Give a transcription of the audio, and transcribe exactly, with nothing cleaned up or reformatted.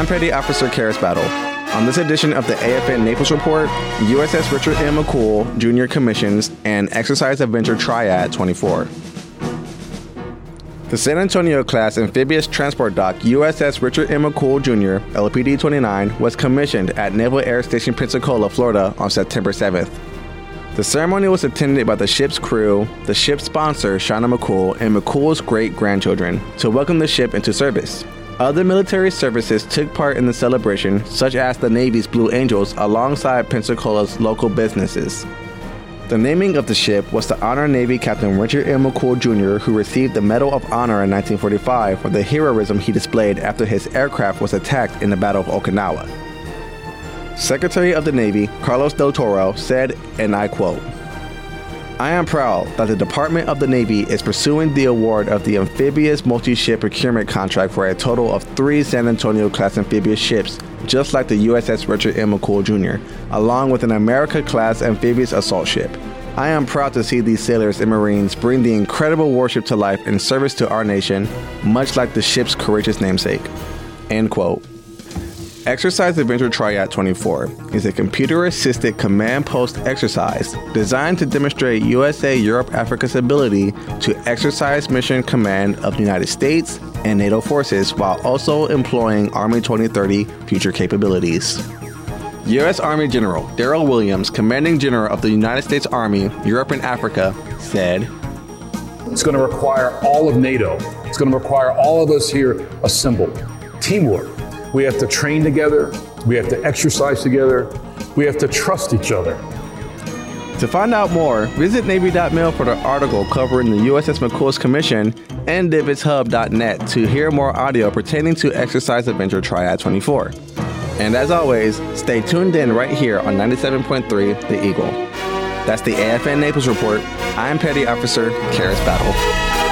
I'm Petty Officer Karis Battle. On this edition of the A F N Naples Report, U S S Richard M. McCool Junior commissions an Exercise Adventure Triad twenty-four. The San Antonio-class amphibious transport dock U S S Richard M. McCool Junior, L P D twenty-nine, was commissioned at Naval Air Station Pensacola, Florida on September seventh. The ceremony was attended by the ship's crew, the ship's sponsor, Shauna McCool, and McCool's great-grandchildren, to welcome the ship into service. Other military services took part in the celebration, such as the Navy's Blue Angels, alongside Pensacola's local businesses. The naming of the ship was to honor Navy Captain Richard M. McCool Junior, who received the Medal of Honor in nineteen forty-five for the heroism he displayed after his aircraft was attacked in the Battle of Okinawa. Secretary of the Navy, Carlos Del Toro, said, and I quote, "I am proud that the Department of the Navy is pursuing the award of the amphibious multi-ship procurement contract for a total of three San Antonio-class amphibious ships, just like the U S S Richard M. McCool Junior, along with an America-class amphibious assault ship. I am proud to see these sailors and Marines bring the incredible warship to life in service to our nation, much like the ship's courageous namesake." End quote. Exercise Adventure Triad twenty-four is a computer-assisted command post exercise designed to demonstrate U S A Europe Africa's ability to exercise mission command of the United States and NATO forces while also employing Army twenty thirty future capabilities. U S Army General Daryl Williams, Commanding General of the United States Army, Europe and Africa, said, "It's going to require all of NATO. It's going to require all of us here assembled. Teamwork. We have to train together. We have to exercise together. We have to trust each other." To find out more, visit Navy dot mil for the article covering the U S S McCool's commission and Divots Hub dot net to hear more audio pertaining to Exercise Adventure Triad twenty-four. And as always, stay tuned in right here on ninety-seven point three The Eagle. That's the A F N Naples Report. I'm Petty Officer Karis Battle.